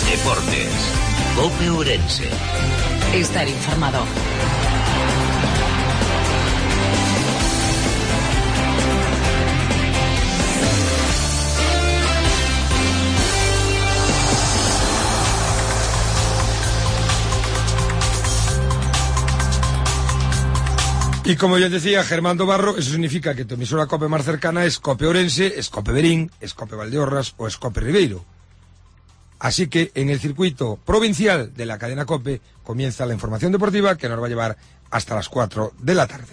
Deportes. COPE Ourense. Estar informado. Y como ya decía Germán Barro, eso significa que tu emisora COPE más cercana es COPE Ourense, es COPE Verín, es COPE Valdeorras o es COPE Ribeiro. Así que en el circuito provincial de la cadena COPE comienza la información deportiva que nos va a llevar hasta las 4 de la tarde.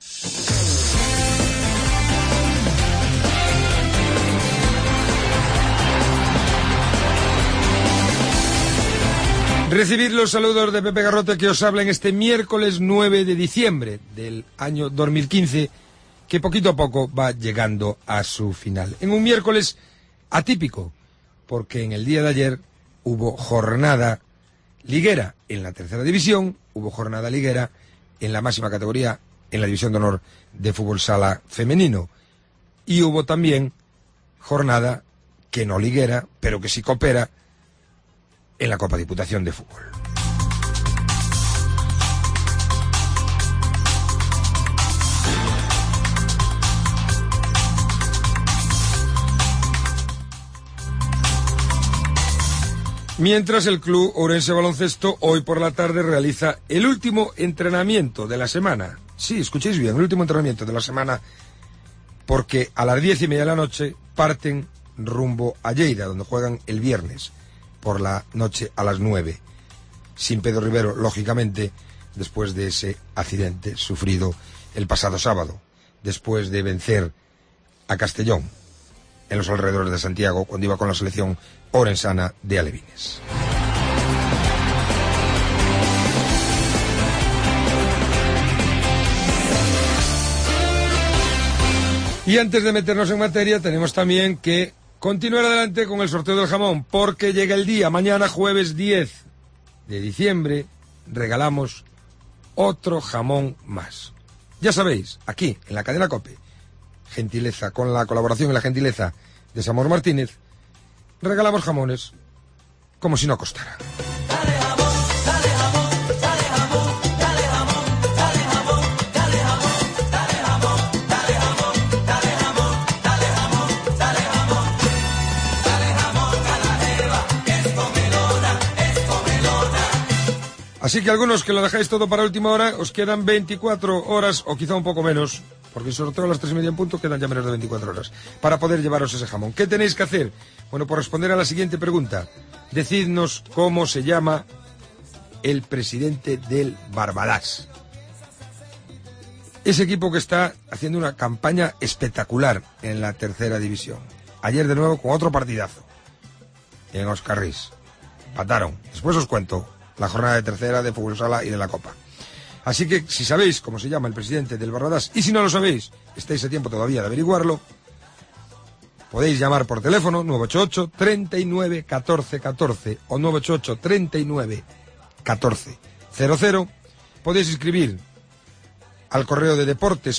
Recibid los saludos de Pepe Garrote, que os habla en este miércoles 9 de diciembre del año 2015, que poquito a poco va llegando a su final. En un miércoles atípico, porque en el día de ayer hubo jornada liguera en la tercera división, hubo jornada liguera en la máxima categoría, en la división de honor de fútbol sala femenino, y hubo también jornada que no liguera, pero que sí coopera, en la Copa Diputación de Fútbol. Mientras el Club Ourense Baloncesto hoy por la tarde realiza el último entrenamiento de la semana. Sí, escuchéis bien, el último entrenamiento de la semana, porque a las 10:30 de la noche parten rumbo a Lleida, donde juegan el viernes por la noche a las 9, sin Pedro Rivero, lógicamente, después de ese accidente sufrido el pasado sábado, después de vencer a Castellón en los alrededores de Santiago, cuando iba con la selección orensana de alevines. Y antes de meternos en materia, tenemos también que continuar adelante con el sorteo del jamón, porque llega el día, mañana jueves 10 de diciembre, regalamos otro jamón más. Ya sabéis, aquí, en la cadena COPE, gentileza, con la colaboración y la gentileza de Samuel Martínez, regalamos jamones como si no costara. Así que algunos que lo dejáis todo para última hora, os quedan 24 horas o quizá un poco menos, porque el sorteo a las 3:30 en punto, quedan ya menos de 24 horas, para poder llevaros ese jamón. ¿Qué tenéis que hacer? Bueno, por responder a la siguiente pregunta, decidnos cómo se llama el presidente del Barbadas. Ese equipo que está haciendo una campaña espectacular en la tercera división. Ayer de nuevo con otro partidazo en Oscarrís. Empataron. Después os cuento la jornada de tercera de fútbol sala y de la Copa. Así que si sabéis cómo se llama el presidente del Barbadas, y si no lo sabéis, estáis a tiempo todavía de averiguarlo, podéis llamar por teléfono 988 39 14 14 o 988 39 14 00. Podéis escribir al correo de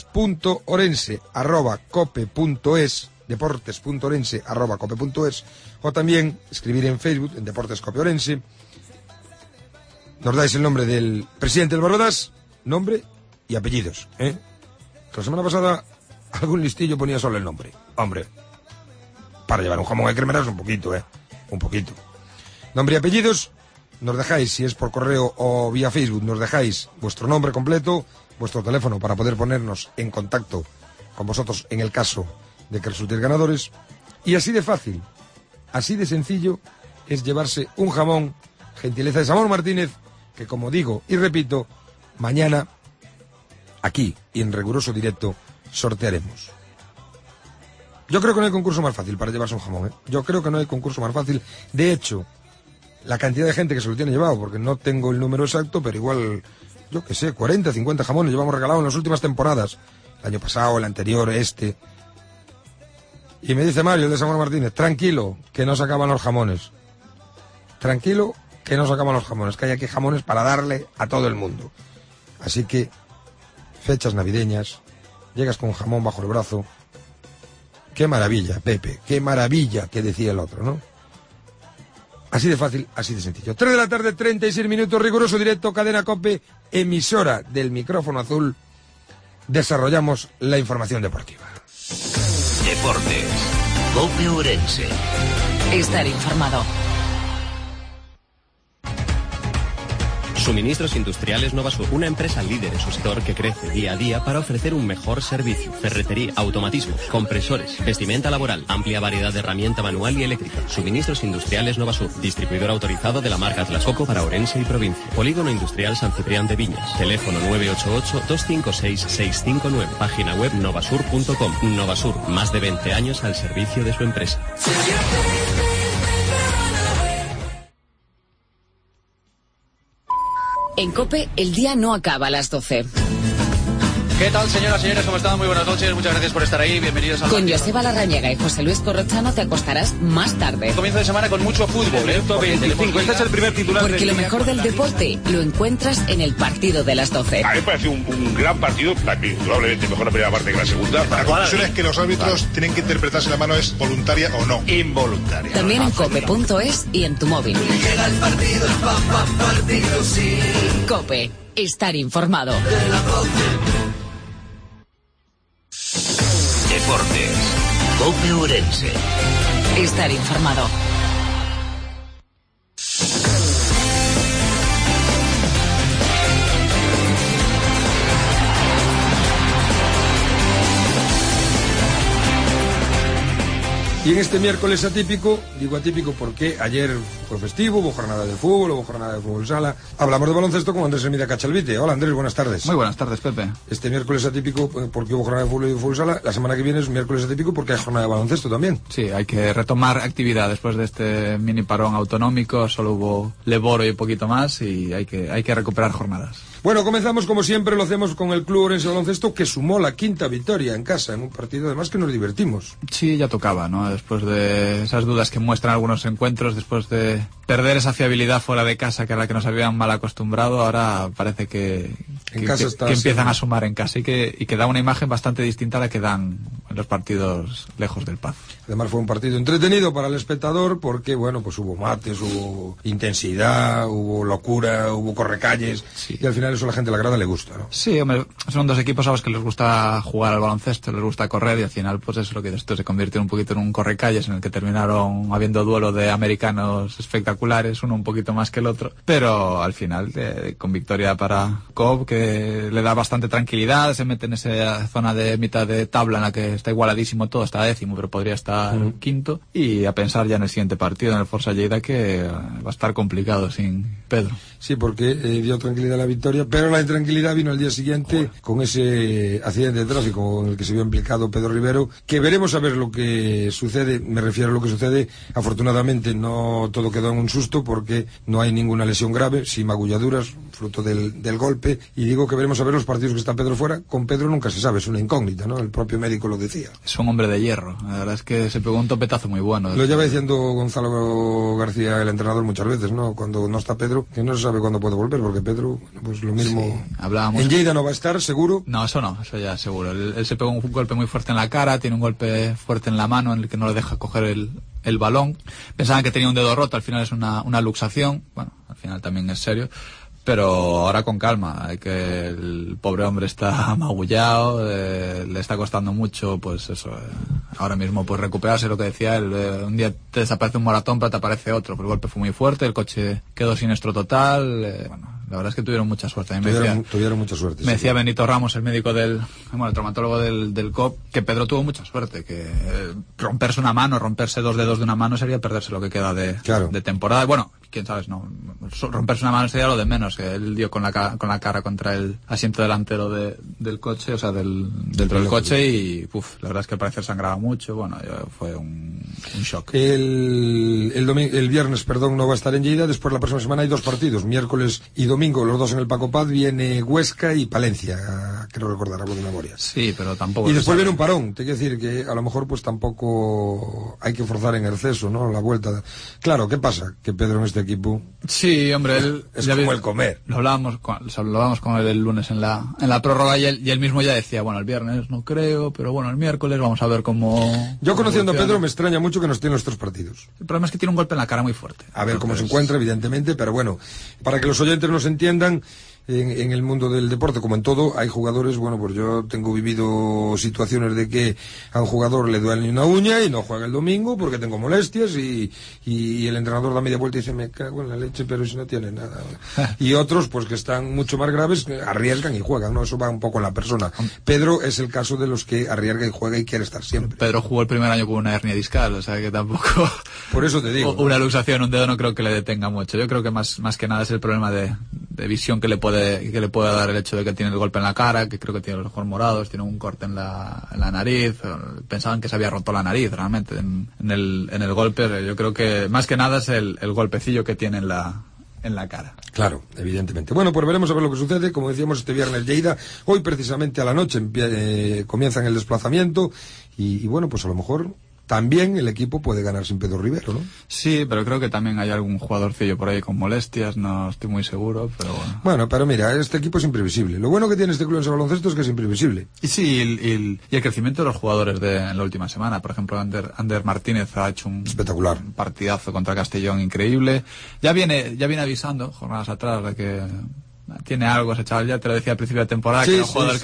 deportes.orense@cope.es, deportes.orense@cope.es, o también escribir en Facebook en Deportes Cope Ourense. Nos dais el nombre del presidente del Barbadas, nombre y apellidos, ¿eh? Que la semana pasada algún listillo ponía solo el nombre. Hombre, para llevar un jamón de cremeras un poquito, un poquito. Nombre y apellidos, nos dejáis, si es por correo o vía Facebook, nos dejáis vuestro nombre completo, vuestro teléfono para poder ponernos en contacto con vosotros en el caso de que resultéis ganadores. Y así de fácil, así de sencillo es llevarse un jamón, gentileza de Samuel Martínez, que como digo y repito, mañana aquí y en riguroso directo sortearemos. Yo creo que no hay concurso más fácil para llevarse un jamón, Yo creo que no hay concurso más fácil. De hecho, la cantidad de gente que se lo tiene llevado, porque no tengo el número exacto, pero igual, yo qué sé, 40, 50 jamones llevamos regalados en las últimas temporadas. El año pasado, el anterior, este. Y me dice Mario, el de Samuel Martínez, tranquilo, que no se acaban los jamones. Tranquilo, que no se acaban los jamones, que hay aquí jamones para darle a todo el mundo. Así que, fechas navideñas, llegas con un jamón bajo el brazo. Qué maravilla, Pepe, qué maravilla, que decía el otro, ¿no? Así de fácil, así de sencillo. 3 de la tarde, 36 minutos, riguroso directo, Cadena COPE, emisora del micrófono azul. Desarrollamos la información deportiva. Deportes. COPE Ourense. Estar informado. Suministros Industriales Novasur, una empresa líder en su sector que crece día a día para ofrecer un mejor servicio. Ferretería, automatismo, compresores, vestimenta laboral, amplia variedad de herramienta manual y eléctrica. Suministros Industriales Novasur, distribuidor autorizado de la marca Atlas Copco para Ourense y provincia. Polígono Industrial San Ciprián de Viñas. Teléfono 988-256-659. Página web novasur.com. Novasur, más de 20 años al servicio de su empresa. En COPE, el día no acaba a las 12. ¿Qué tal, señoras y señores? ¿Cómo están? Muy buenas noches. Muchas gracias por estar ahí. Bienvenidos a... Con Joseba Larrañaga y José Luis Corrochano te acostarás más tarde. Comienzo de semana con mucho fútbol, ¿eh? 25. Este es el primer titular. Porque lo mejor del deporte lo encuentras en el partido de las 12. A mí me parece un gran partido, probablemente mejor la primera parte que la segunda. La conclusión es que los árbitros tienen que interpretar si la mano es voluntaria o no. Involuntaria. También en cope.es y en tu móvil. Llega el partido, partido, sí. COPE, estar informado. Deportes. COPE Ourense. Estar informado. Y en este miércoles atípico, digo atípico porque ayer fue festivo, hubo jornada de fútbol, hubo jornada de fútbol sala. Hablamos de baloncesto con Andrés Hermida Cachalvite. Hola Andrés, buenas tardes. Muy buenas tardes, Pepe. Este miércoles atípico porque hubo jornada de fútbol y de fútbol sala. La semana que viene es miércoles atípico porque hay jornada de baloncesto también. Sí, hay que retomar actividad después de este mini parón autonómico. Solo hubo Leboro y un poquito más y hay que recuperar jornadas. Bueno, comenzamos como siempre, lo hacemos con el Club Ourense Baloncesto, que sumó la 5ª victoria en casa, en un partido además que nos divertimos. Sí, ya tocaba, ¿no? Después de esas dudas que muestran algunos encuentros, después de perder esa fiabilidad fuera de casa que a la que nos habían mal acostumbrado, ahora parece que empiezan a sumar en casa y que da una imagen bastante distinta a la que dan en los partidos lejos del Paz. Además fue un partido entretenido para el espectador porque, bueno, pues hubo mates, hubo intensidad, hubo locura, hubo correcalles, sí. Y al final eso a la gente de la grada le gusta, ¿no? Sí, hombre, son dos equipos a los que les gusta jugar al baloncesto, les gusta correr y al final pues eso es lo que esto se convirtió un poquito en un correcalles en el que terminaron habiendo duelo de americanos espectaculares, uno un poquito más que el otro, pero al final con victoria para Cobb, que le da bastante tranquilidad, se mete en esa zona de mitad de tabla en la que está igualadísimo todo, está 10º, pero podría estar quinto, y a pensar ya en el siguiente partido, en el Forza Lleida, que va a estar complicado sin Pedro. Sí, porque dio tranquilidad la victoria, pero la intranquilidad vino al día siguiente con ese accidente de tráfico en el que se vio implicado Pedro Rivero, que veremos a ver lo que sucede. Me refiero a lo que sucede, afortunadamente no todo quedó en un susto porque no hay ninguna lesión grave, sí magulladuras fruto del golpe, y digo que veremos a ver los partidos que está Pedro fuera. Con Pedro nunca se sabe, es una incógnita, ¿no? El propio médico lo decía. Es un hombre de hierro, la verdad es que se pegó un topetazo muy bueno. Lo lleva diciendo Gonzalo García, el entrenador, muchas veces, ¿no? Cuando no está Pedro, que no se sabe cuándo puede volver, porque Pedro, pues lo mismo... Sí, hablábamos... ¿En Lleida no va a estar, seguro? No, eso ya seguro. Él se pegó un golpe muy fuerte en la cara, tiene un golpe fuerte en la mano en el que no le deja coger el balón. Pensaban que tenía un dedo roto, al final es una luxación, bueno, al final también es serio. Pero ahora con calma, que el pobre hombre está magullado, le está costando mucho, pues eso, ahora mismo pues recuperarse, lo que decía él, un día te desaparece un moratón pero te aparece otro, pero el golpe fue muy fuerte, el coche quedó siniestro total, bueno, la verdad es que tuvieron mucha suerte. Tuvieron mucha suerte. Me decía Benito Ramos, el médico el traumatólogo del COP, que Pedro tuvo mucha suerte, que romperse una mano, romperse 2 dedos de una mano sería perderse lo que queda de temporada. Bueno, quién sabe, no, romperse una mano sería lo de menos, que él dio con la cara contra el asiento delantero del coche, o sea, dentro del coche, y la verdad es que al parecer sangraba mucho, bueno, fue un shock. El viernes, no va a estar en Lleida, después la próxima semana hay 2 partidos, miércoles y domingo, los 2 en el Paco Paz, viene Huesca y Palencia, creo recordar algo de memoria. Sí, pero tampoco... Y después viene un parón, te quiero decir que a lo mejor pues tampoco hay que forzar en exceso, ¿no? La vuelta. Claro, ¿qué pasa? Que Pedro en este equipo... Sí, hombre, él... es como el comer. Lo hablábamos con él el lunes en la prórroga y él mismo ya decía, bueno, el viernes no creo, pero bueno, el miércoles vamos a ver cómo... Yo conociendo a Pedro me extraña mucho que nos tiene nuestros partidos. El problema es que tiene un golpe en la cara muy fuerte. A ver cómo se encuentra, evidentemente, pero bueno, para que los oyentes nos entiendan, en el mundo del deporte, como en todo, hay jugadores, bueno, pues yo tengo vivido situaciones de que a un jugador le duele una uña y no juega el domingo porque tengo molestias y el entrenador da media vuelta y dice, me cago en la leche, pero si no tiene nada. Y otros, pues que están mucho más graves, arriesgan y juegan, ¿no? Eso va un poco en la persona. Pedro es el caso de los que arriesga y juega y quiere estar siempre. Pedro jugó el primer año con una hernia discal, o sea que tampoco... Por eso te digo. Una luxación, un dedo no creo que le detenga mucho. Yo creo que más que nada es el problema de visión que le puede dar el hecho de que tiene el golpe en la cara, que creo que tiene los ojos morados, tiene un corte en la nariz. Pensaban que se había roto la nariz realmente en el golpe. Yo creo que más que nada es el golpecillo que tiene en la cara. Claro, evidentemente. Bueno, pues veremos a ver lo que sucede. Como decíamos, este viernes Lleida, hoy precisamente a la noche comienzan el desplazamiento y bueno, pues a lo mejor también el equipo puede ganar sin Pedro Rivero, ¿no? Sí, pero creo que también hay algún jugadorcillo por ahí con molestias, no estoy muy seguro, pero bueno. Bueno, pero mira, este equipo es imprevisible. Lo bueno que tiene este club en ese baloncesto es que es imprevisible. Y sí, y el crecimiento de los jugadores en la última semana. Por ejemplo, Ander Martínez ha hecho un espectacular partidazo contra Castellón increíble. Ya viene avisando, jornadas atrás, de que tiene algo ese chaval. Ya te lo decía al principio de temporada, que era un jugador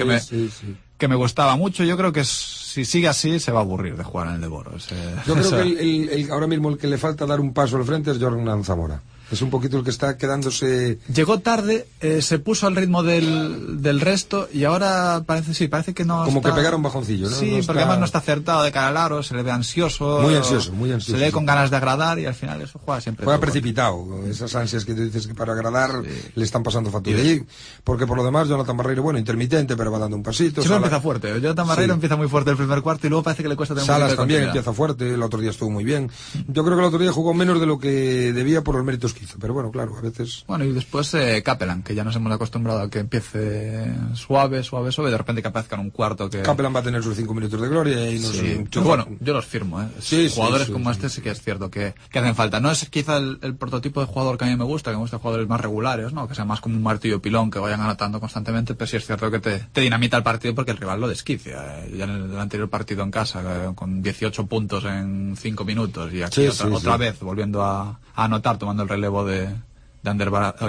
que me gustaba mucho. Yo creo que si sigue así se va a aburrir de jugar en el de Boros. Yo creo que ahora mismo el que le falta dar un paso al frente es Jordan Zamora. Es un poquito el que está quedándose... Llegó tarde, se puso al ritmo del resto y ahora parece que no como está... que pegaron un bajoncillo, ¿no? Sí, no porque además no está acertado de cara al aro, se le ve ansioso. Muy ansioso. Se le ve con ganas de agradar y al final eso juega siempre. Juega precipitado. Esas ansias que tú dices que para agradar le están pasando factura. Porque por lo demás, Jonathan Barreiro, bueno, intermitente, pero va dando un pasito. Siempre empieza fuerte. Jonathan Barreiro empieza muy fuerte el primer cuarto y luego parece que le cuesta tener un poquito de Salas también continuidad. empieza fuerte, el otro día estuvo muy bien. Yo creo que el otro día jugó menos de lo que debía por los méritos que hizo, pero bueno, claro, a veces... Bueno, y después Capelán, que ya nos hemos acostumbrado a que empiece suave, y de repente que aparezca en un cuarto que... Capelán va a tener sus 5 minutos de gloria y nos... Sí. Bueno, yo los firmo, jugadores como este sí que es cierto que hacen falta. No es quizá el prototipo de jugador que a mí me gusta jugadores más regulares, ¿no? Que sean más como un martillo pilón, que vayan anotando constantemente, pero sí es cierto que te dinamita el partido porque el rival lo desquicia. Ya en el anterior partido en casa, con 18 puntos en 5 minutos, y aquí otra vez volviendo a anotar, tomando el relevo de Ander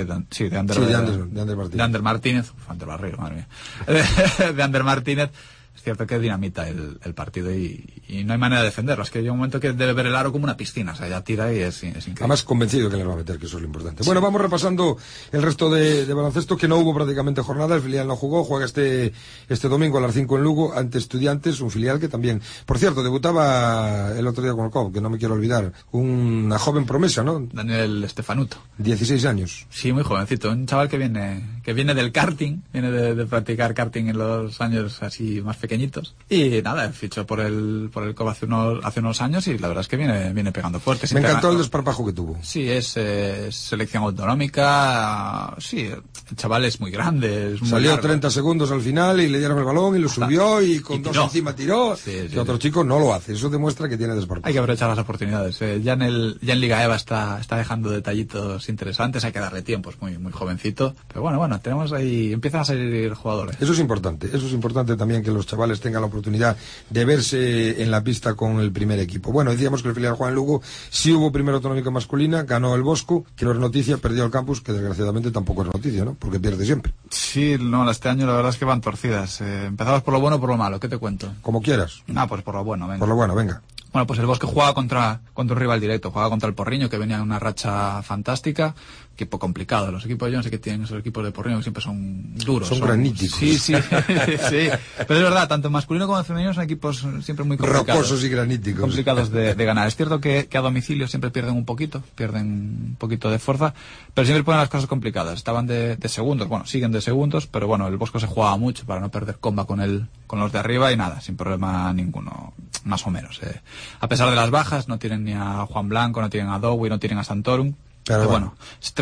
Martínez, Ander Barreiro, madre mía. De Ander Martínez. Es cierto que dinamita el partido y no hay manera de defenderlo. Es que hay un momento que debe ver el aro como una piscina, o sea, ya tira y es increíble. Además convencido que le va a meter, que eso es lo importante. Sí. Bueno, vamos repasando el resto de baloncesto, que no hubo prácticamente jornada, el filial no jugó, juega este domingo a las 5 en Lugo ante Estudiantes, un filial que también, por cierto, debutaba el otro día con el COP, que no me quiero olvidar, una joven promesa, ¿no? Daniel Stefanuto. 16 años. Sí, muy jovencito, un chaval que viene del karting, viene de practicar karting en los años así más pequeñitos, y nada, fichó por el COP hace unos años y la verdad es que viene pegando fuerte. Me encantó el desparpajo que tuvo. Sí, es selección autonómica, sí, el chaval es muy grande, es muy salió largo. 30 segundos al final y le dieron el balón y lo subió y con dos encima tiró, que otro chico no lo hace. Eso demuestra que tiene desparpajo. Hay que aprovechar las oportunidades. Ya en Liga EVA está dejando detallitos interesantes, hay que darle tiempo, es muy jovencito, pero bueno, tenemos ahí, empiezan a salir jugadores. Eso es importante también, que los chavales tengan la oportunidad de verse en la pista con el primer equipo. Bueno, decíamos que el filial Juan Lugo sí hubo primera autonómica masculina, ganó el Bosco, que no es noticia, perdió el Campus, que desgraciadamente tampoco es noticia, ¿no? Porque pierde siempre. Sí, no, este año la verdad es que van torcidas. Empezamos por lo bueno o por lo malo, ¿qué te cuento? Como quieras. Pues por lo bueno, venga. Por lo bueno, venga. Bueno, pues el Bosque jugaba contra un rival directo, jugaba contra el Porriño, que venía en una racha fantástica, equipo complicado. Los equipos, yo no sé qué tienen esos equipos de Porriño, que siempre son duros. Son graníticos. Sí. Sí. Pero es verdad, tanto masculino como femenino son equipos siempre muy complicados. Rocosos y graníticos. Complicados de ganar. Es cierto que a domicilio siempre pierden un poquito de fuerza, pero siempre ponen las cosas complicadas. Estaban de segundos, siguen de segundos, pero bueno, el Bosco se jugaba mucho para no perder comba con los de arriba y nada, sin problema ninguno, más o menos. A pesar de las bajas, no tienen ni a Juan Blanco, no tienen a Dowie, no tienen a Santorum. Pero bueno, es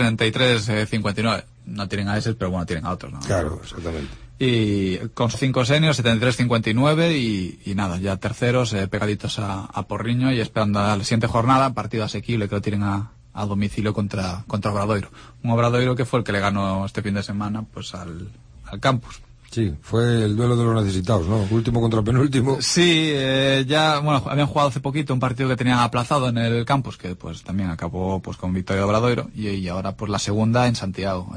33-59. No tienen a ese, pero bueno, tienen a otros, ¿no? Claro, exactamente. Y con 5 seniors, 73-59 y nada, ya terceros, pegaditos a Porriño y esperando a la siguiente jornada, partido asequible que lo tienen a domicilio contra Obradoiro. Un Obradoiro que fue el que le ganó este fin de semana pues al Campus. Sí, fue el duelo de los necesitados, ¿no? Último contra penúltimo. Sí, habían jugado hace poquito un partido que tenían aplazado en el campus, que pues también acabó pues con victoria de Obradoiro, y ahora pues la segunda en Santiago,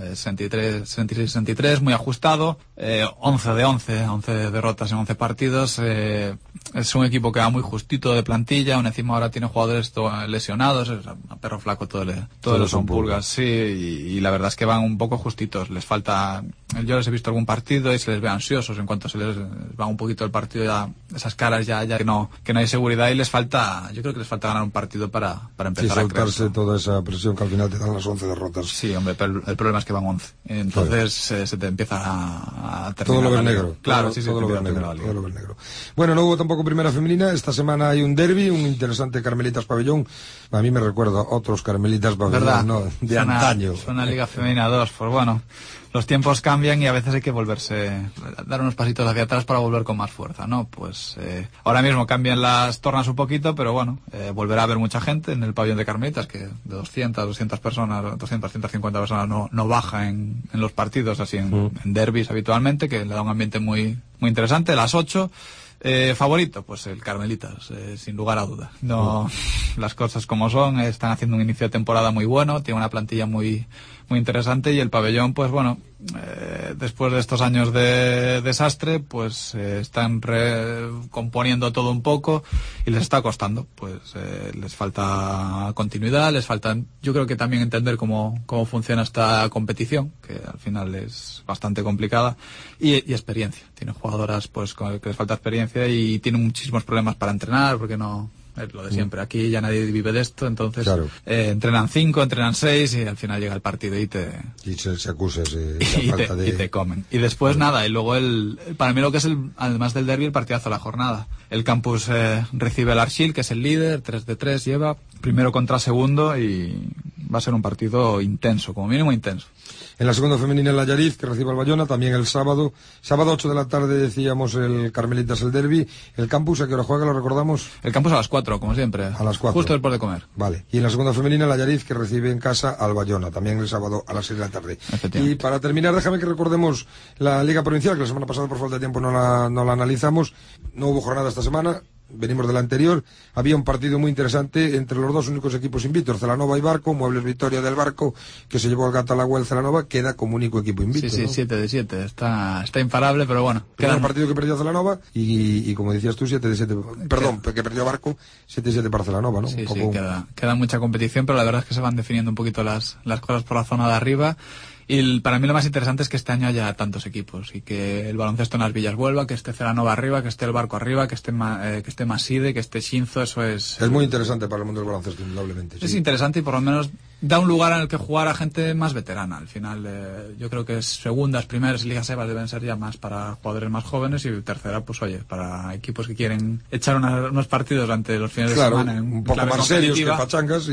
63-63, muy ajustado, 11 derrotas en 11 partidos, es un equipo que va muy justito de plantilla, aún encima ahora tiene jugadores lesionados, es a perro flaco todos son pulgas, sí, y la verdad es que van un poco justitos, les falta, yo les he visto algún partido y se les ve ansiosos, en cuanto se les va un poquito el partido, ya esas caras ya que no hay seguridad, y yo creo que les falta ganar un partido para empezar a soltarse toda esa presión que al final te dan las 11 derrotas. Sí, hombre, pero el problema es que van 11, entonces se te empieza a terminar. Todo lo ves negro. Claro, todo lo ves negro. Bueno, no hubo tampoco primera femenina, esta semana hay un derbi, un interesante Carmelitas Pabellón, a mí me recuerda a otros Carmelitas Pabellón, ¿no? De antaño. Una Liga Femenina 2, pues bueno, los tiempos cambian y a veces hay que dar unos pasitos hacia atrás para volver con más fuerza, ¿no? Pues ahora mismo cambian las tornas un poquito, pero bueno, volverá a haber mucha gente en el pabellón de Carmelitas, que de 200 personas, 150 personas no baja en los partidos, así en derbis habitualmente, que le da un ambiente muy, muy interesante. Las 8, favorito, pues el Carmelitas, sin lugar a dudas. No, las cosas como son, están haciendo un inicio de temporada muy bueno, tiene una plantilla muy, muy interesante, y el pabellón, pues bueno, después de estos años de desastre, pues están recomponiendo todo un poco y les está costando, pues les falta continuidad, les falta, yo creo que también entender cómo funciona esta competición, que al final es bastante complicada, y experiencia. Tienen jugadoras pues que les falta experiencia y tienen muchísimos problemas para entrenar, porque no... Es lo de siempre, aquí ya nadie vive de esto, entonces claro. Entrenan 5, entrenan 6 y al final llega el partido y se acusa y te comen. Y después nada, y luego para mí lo que es además del derbi, el partidazo de la jornada. El campus recibe el Archil, que es el líder, 3-3 lleva, primero contra segundo, y va a ser un partido intenso, como mínimo intenso. En la segunda femenina el Allariz, que recibe al Bayona, también el sábado 8 de la tarde decíamos el Carmelitas el derbi. El campus, ¿a qué hora juega? ¿Lo recordamos? El campus a las 4, como siempre. A las 4. Justo después de comer. Vale. Y en la segunda femenina el Allariz, que recibe en casa al Bayona, también el sábado a las 6 de la tarde. Y para terminar, déjame que recordemos la Liga Provincial, que la semana pasada por falta de tiempo no la analizamos. No hubo jornada esta semana. Venimos de la anterior, había un partido muy interesante entre los dos únicos equipos invictos, Celanova y Barco, Muebles Victoria del Barco, que se llevó al Gatalagua el Celanova, queda como único equipo invicto. Sí, ¿no? 7 de 7, está imparable, pero bueno. Queda el partido que perdió Celanova y como decías tú, 7 de 7, perdón, que perdió Barco, 7 de 7 para Celanova, ¿no? Sí, queda mucha competición, pero la verdad es que se van definiendo un poquito las cosas por la zona de arriba. Y para mí lo más interesante es que este año haya tantos equipos y que el baloncesto en las villas vuelva, que esté Celanova arriba, que esté el Barco arriba, que esté Maside, que esté Shinzo, eso es... Es muy interesante para el mundo del baloncesto, indudablemente. Es sí. Interesante y por lo menos da un lugar en el que jugar a gente más veterana. Al final yo creo que segundas, primeras ligas EVA deben ser ya más para jugadores más jóvenes y tercera, pues oye, para equipos que quieren echar unos partidos durante los fines de semana. Un poco más serios que pachangas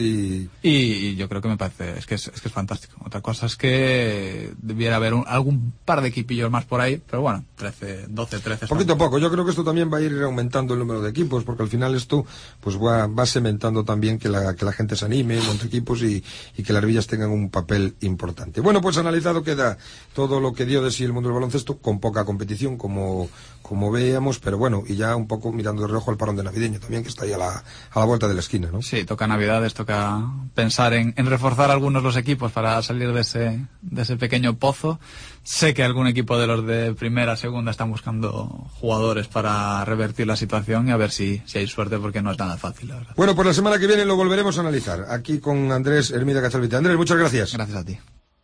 y yo creo que me parece, es que es fantástico. Otra cosa es que debiera haber algún par de equipillos más por ahí, pero bueno, 12, 13. Poquito a poco, yo creo que esto también va a ir aumentando el número de equipos, porque al final esto pues va cementando también que la gente se anime, monte equipos y que las villas tengan un papel importante. Bueno, pues analizado queda todo lo que dio de sí el mundo del baloncesto, con poca competición, como veíamos, pero bueno, y ya un poco mirando de reojo al parón de navideño también, que está ahí a la vuelta de la esquina, ¿no? Sí, toca Navidades, toca pensar en reforzar algunos los equipos para salir de ese pequeño pozo. Sé que algún equipo de los de primera, segunda están buscando jugadores para revertir la situación y a ver si hay suerte, porque no es nada fácil, la verdad. Bueno, pues la semana que viene lo volveremos a analizar, aquí con Andrés Hermida Cachalvite. Andrés, muchas gracias. Gracias a ti.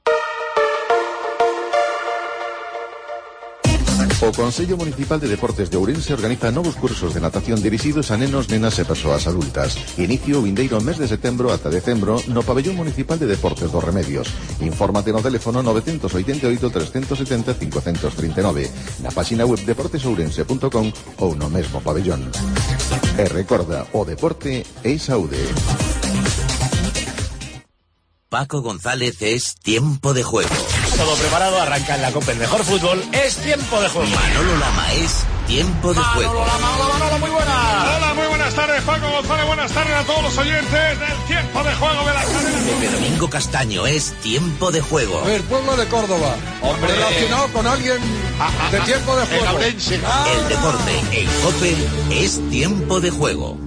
O Consello Municipal de Deportes de Ourense organiza novos cursos de natación dirixidos a nenos, nenas e persoas adultas. Inicio o vindeiro mes de setembro ata decembro no Pabellón Municipal de Deportes dos Remedios. Infórmate no teléfono 988 370 539, na páxina web deportesourense.com ou no mesmo pabellón. E recorda, o deporte é saúde. Paco González es Tiempo de Juego. Todo preparado, arranca en la Copa el mejor fútbol, es Tiempo de Juego. Manolo Lama es Tiempo de Juego. Manolo, muy buenas. Hola, muy buenas tardes, Paco González. Buenas tardes a todos los oyentes del Tiempo de Juego de la cadena. Pepe Domingo Castaño, es Tiempo de Juego. A ver, pueblo de Córdoba. Hombre, relacionado con alguien de Tiempo de Juego. El deporte en COPE es Tiempo de Juego.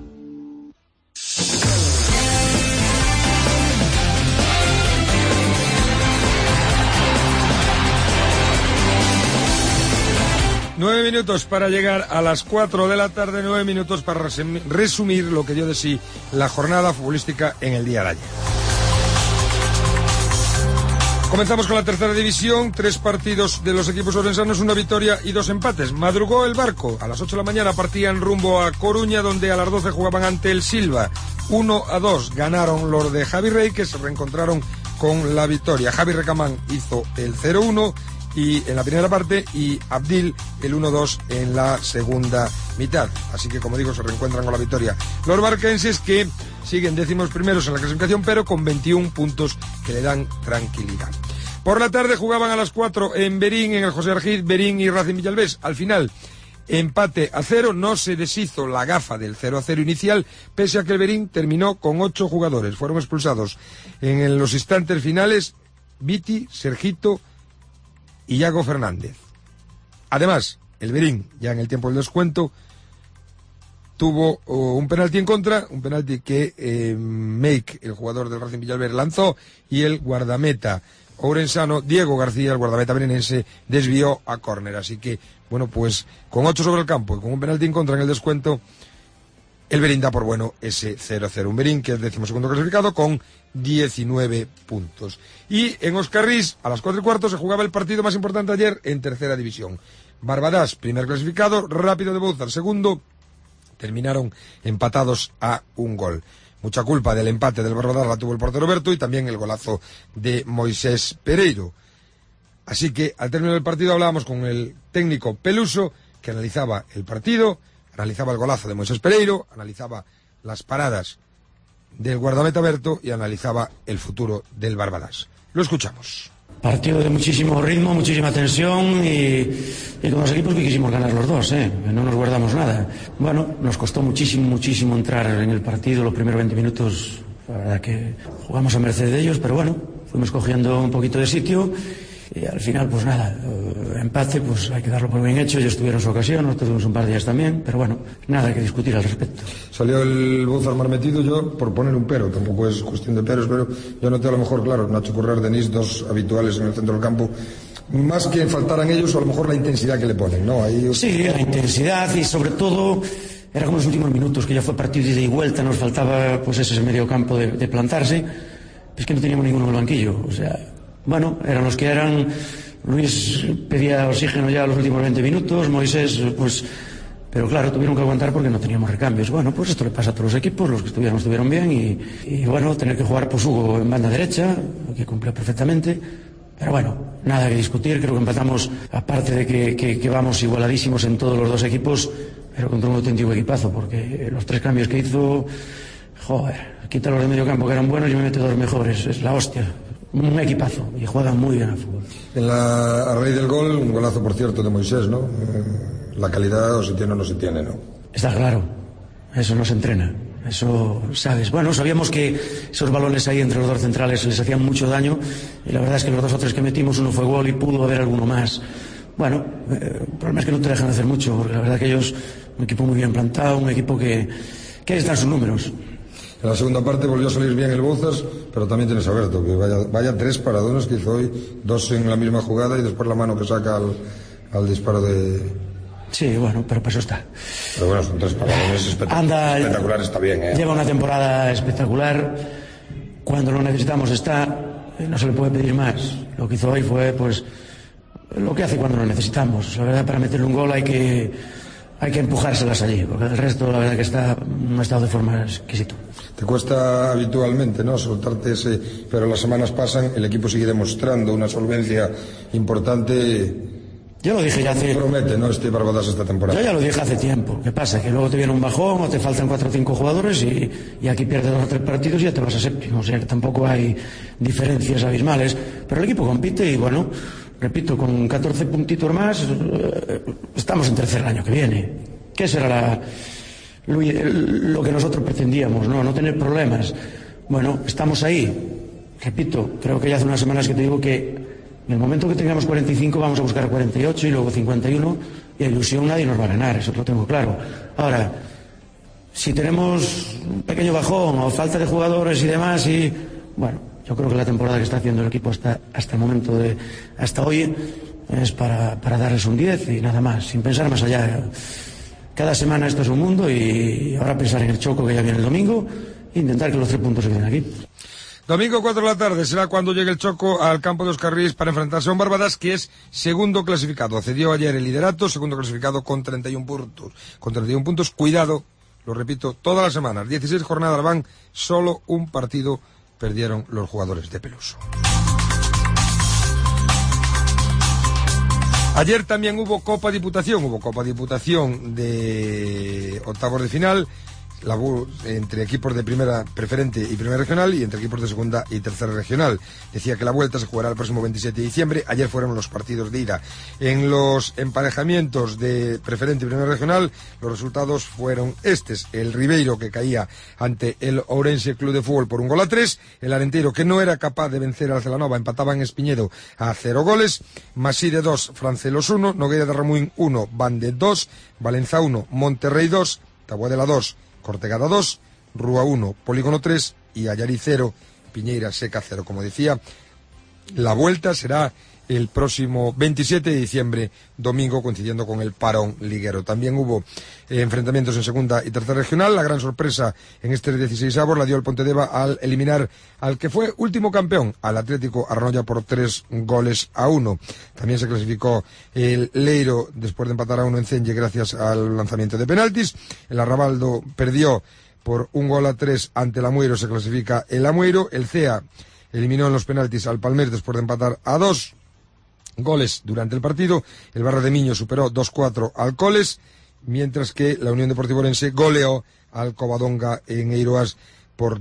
Nueve minutos para llegar a las 4 de la tarde, 9 minutos para resumir lo que dio de sí la jornada futbolística en el día de ayer. Comenzamos con la tercera división, 3 partidos de los equipos orensanos, 1 victoria y 2 empates. Madrugó el barco, a las 8 de la mañana partían rumbo a Coruña, donde a las 12 jugaban ante el Silva. 1-2 ganaron los de Javi Rey, que se reencontraron con la victoria. Javi Recamán hizo el 0-1 y en la primera parte, y Abdil el 1-2 en la segunda mitad. Así que, como digo, se reencuentran con la victoria los barquenses, que siguen 11º en la clasificación, pero con 21 puntos que le dan tranquilidad. Por la tarde jugaban a las 4 en Berín, en el José Argid, Berín y Racing Villalbés. Al final, empate a 0, no se deshizo la gafa del 0-0 inicial, pese a que el Berín terminó con 8 jugadores. Fueron expulsados en los instantes finales Viti, Sergito y Iago Fernández. Además, el Berín, ya en el tiempo del descuento, tuvo un penalti en contra, un penalti que Meik, el jugador del Racing Villalbés, lanzó, y el guardameta ourensano, Diego García, el guardameta berenense, desvió a córner. Así que, bueno, pues con 8 sobre el campo y con un penalti en contra en el descuento, el Berín da por bueno ese 0-0. Un Berín que es 12º clasificado con 19 puntos. Y en Oscarrís, a las 4:15, se jugaba el partido más importante ayer en tercera división. Barbadas, primer clasificado, Rápido de Bouzar, segundo, terminaron empatados a 1 gol. Mucha culpa del empate del Barbadas la tuvo el portero Berto, y también el golazo de Moisés Pereiro. Así que al término del partido hablábamos con el técnico Peluso, que analizaba el partido, analizaba el golazo de Moisés Pereiro, analizaba las paradas del guardameta Berto y analizaba el futuro del Barbadas. Lo escuchamos. Partido de muchísimo ritmo, muchísima tensión y con los equipos que quisimos ganar los dos, no nos guardamos nada. Bueno, nos costó muchísimo entrar en el partido, los primeros 20 minutos, la verdad que jugamos a merced de ellos, pero bueno, fuimos cogiendo un poquito de sitio y al final pues nada, empate, pues hay que darlo por bien hecho. Ellos tuvieron su ocasión, nosotros tuvimos un par de ellas también, pero bueno, nada que discutir al respecto. Salió el Bouzar más metido, yo por poner un pero, tampoco es cuestión de peros, pero yo noté a lo mejor, claro, Nacho Correr, Denis, 2 habituales en el centro del campo, más que faltaran ellos, a lo mejor la intensidad que le ponen, ¿no? Ahí... Sí, la intensidad, y sobre todo era como los últimos minutos, que ya fue partido de ida y vuelta, nos faltaba pues ese medio campo de plantarse, es que no teníamos ninguno en el banquillo, o sea... Bueno, eran los que eran. Luis pedía oxígeno ya a los últimos 20 minutos, Moisés, pues... Pero claro, tuvieron que aguantar porque no teníamos recambios. Bueno, pues esto le pasa a todos los equipos, los que estuvieron bien, y bueno, tener que jugar pues Hugo en banda derecha, que cumplió perfectamente. Pero bueno, nada que discutir, creo que empatamos, aparte de que vamos igualadísimos en todos los dos equipos, pero contra un auténtico equipazo, porque los 3 cambios que hizo, joder, quita los de medio campo que eran buenos y me mete 2 mejores, es la hostia. Un equipazo, y juegan muy bien al fútbol. A raíz del gol, un golazo, por cierto, de Moisés, ¿no? La calidad o se tiene o no se tiene, ¿no? Está claro, eso no se entrena, eso sabes. Bueno, sabíamos que esos balones ahí entre los dos centrales les hacían mucho daño, y la verdad es que los 2 o 3 que metimos, uno fue gol y pudo haber alguno más. Bueno, el problema es que no te dejan hacer mucho, porque la verdad que ellos, un equipo muy bien plantado, un equipo que están sus números. En la segunda parte volvió a salir bien el Bouzas, pero también tienes a Berto, que vaya 3 paradones que hizo hoy, 2 en la misma jugada y después la mano que saca al disparo de... Sí, bueno, pero para eso está. Pero bueno, son 3 paradones espectacular, está bien, Lleva una temporada espectacular, cuando lo necesitamos está, no se le puede pedir más. Lo que hizo hoy fue, pues, lo que hace cuando lo necesitamos. La verdad, para meterle un gol hay que empujárselas allí, porque el resto, la verdad que está en un estado de forma exquisito. Te cuesta habitualmente, ¿no?, soltarte ese, pero las semanas pasan, el equipo sigue demostrando una solvencia importante. Yo lo dije ya hace... Promete, ¿no?, este Barbadas esta temporada. Yo ya lo dije hace tiempo. ¿Qué pasa? Que luego te viene un bajón o te faltan 4 o 5 jugadores y aquí pierdes 2 o 3 partidos y ya te vas a séptimo. O sea que tampoco hay diferencias abismales. Pero el equipo compite y bueno, repito, con 14 puntitos más estamos en tercer año que viene. ¿Qué será lo que nosotros pretendíamos, no tener problemas. Bueno, estamos ahí. Repito, creo que ya hace unas semanas que te digo que en el momento que tengamos 45 vamos a buscar 48 y luego 51, y a ilusión nadie nos va a ganar, eso lo tengo claro. Ahora, si tenemos un pequeño bajón o falta de jugadores y demás, y bueno, yo creo que la temporada que está haciendo el equipo hasta el momento hasta hoy es para darles un 10 y nada más, sin pensar más allá. Cada semana esto es un mundo y ahora pensar en el Choco que ya viene el domingo e intentar que los 3 puntos se queden aquí. Domingo 4 de la tarde será cuando llegue el Choco al campo de Óscar Ries para enfrentarse a un Barbadas que es segundo clasificado. Cedió ayer el liderato, segundo clasificado con 31 puntos. Cuidado, lo repito, todas las semanas, 16 jornadas van, solo un partido perdieron los jugadores de Peluso. Ayer también hubo Copa Diputación de octavos de final, entre equipos de primera preferente y primera regional y entre equipos de segunda y tercera regional. Decía que la vuelta se jugará el próximo 27 de diciembre. Ayer fueron los partidos de ida. En los emparejamientos de preferente y primera regional, los resultados fueron estos: el Ribeiro, que caía ante el Ourense Club de Fútbol por 1-3, el Arenteiro, que no era capaz de vencer al Celanova, empataba en Espiñedo a 0 goles, Masí de 2, Francelos 1, Nogueira de Ramuín 1, Bande 2, Valenza 1, Monterrey 2, Taboadela 2, Cortegada 2, Rúa 1, Polígono 3 y Allariz 0, Piñeira Seca 0. Como decía, la vuelta será el próximo 27 de diciembre, domingo, coincidiendo con el parón liguero. También hubo enfrentamientos en segunda y tercera regional. La gran sorpresa en este 16avos la dio el Pontedeva al eliminar al que fue último campeón, al Atlético Arnoia, por 3-1. También se clasificó el Leiro después de empatar a 1 en Cenge gracias al lanzamiento de penaltis. El Arrabaldo perdió por 1-3 ante el Amueiro, se clasifica el Amueiro. El CEA eliminó en los penaltis al Palmer después de empatar a 2 goles durante el partido. El Barra de Miño superó 2-4 al Coles, mientras que la Unión Deportiva Ourense goleó al Covadonga en Eiroas por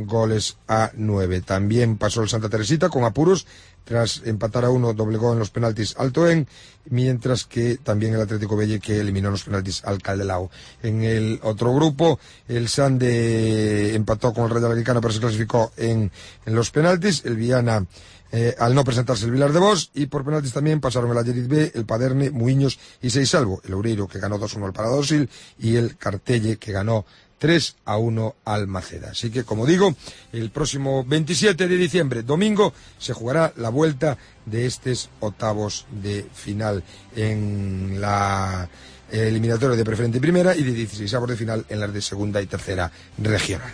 2-9. También pasó el Santa Teresita con apuros tras empatar a 1, doblegó en los penaltis al Toen, mientras que también el Atlético Belle, que eliminó en los penaltis al Caldelao. En el otro grupo, el Sande empató con el Rayo Vallecano, pero se clasificó en los penaltis. El Viana, al no presentarse el Vilar de Bos, y por penaltis también pasaron el Allariz B, el Paderne, Muiños y Seisalvo, el Oureiro, que ganó 2-1 al Paradosil, y el Cartelle, que ganó 3-1 al Maceda. Así que, como digo, el próximo 27 de diciembre, domingo, se jugará la vuelta de estos octavos de final en la eliminatoria de preferente primera y de 16avos de final en las de segunda y tercera regional.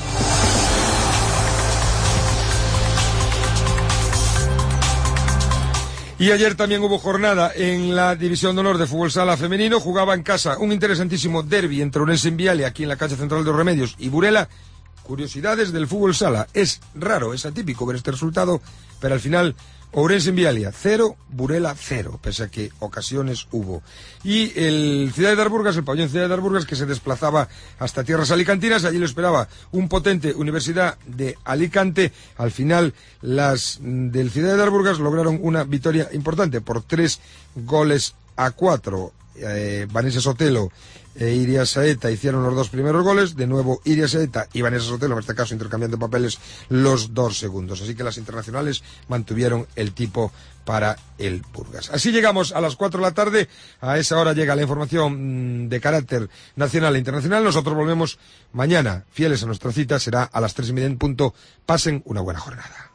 Y ayer también hubo jornada en la División de Honor de Fútbol Sala femenino. Jugaba en casa un interesantísimo derbi entre Ourense en Viale, aquí en la cancha central de los Remedios, y Burela. Curiosidades del fútbol sala. Es raro, es atípico ver este resultado, pero al final Ourense en Vialia 0, Burela 0, pese a que ocasiones hubo. Y el Ciudad de Arburgas, el pabellón Ciudad de Arburgas, que se desplazaba hasta tierras alicantinas, allí lo esperaba un potente Universidad de Alicante. Al final, las del Ciudad de Arburgas lograron una victoria importante por 3-4. Vanessa Sotelo e Iria Saeta hicieron los 2 primeros goles. De nuevo Iria Saeta y Vanessa Sotelo, en este caso intercambiando papeles, los 2 segundos. Así que las internacionales mantuvieron el tipo para el Burgas. Así llegamos a las 4 de la tarde. A esa hora llega la información de carácter nacional e internacional. Nosotros volvemos mañana, fieles a nuestra cita, será a las 3:30 en punto. Pasen una buena jornada.